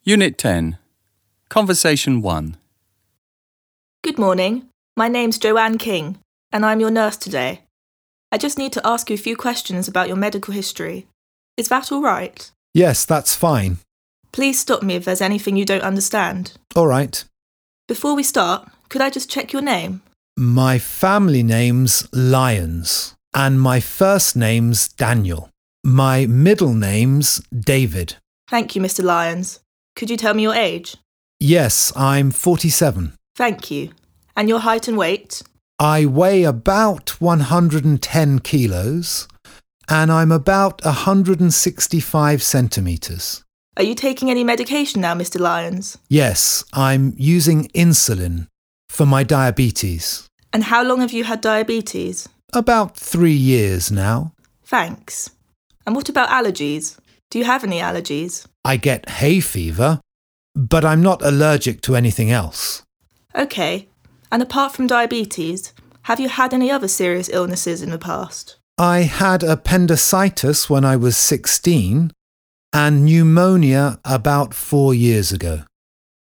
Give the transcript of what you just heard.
Unit 10. Conversation 1. Good morning. My name's Joanne King, and I'm your nurse today. I just need to ask you a few questions about your medical history. Is that all right? Yes, that's fine. Please stop me if there's anything you don't understand. All right. Before we start, could I just check your name? My family name's Lyons, and my first name's Daniel. My middle name's David. Thank you, Mr. Lyons. Could you tell me your age? Yes, I'm 47. Thank you. And your height and weight? I weigh about 110 kilos, and I'm about 165 centimetres. Are you taking any medication now, Mr. Lyons? Yes, I'm using insulin for my diabetes. And how long have you had diabetes? About 3 years now. Thanks. And what about allergies? Do you have any allergies? I get hay fever, but I'm not allergic to anything else. Okay. And apart from diabetes, have you had any other serious illnesses in the past? I had appendicitis when I was 16 and pneumonia about 4 years ago.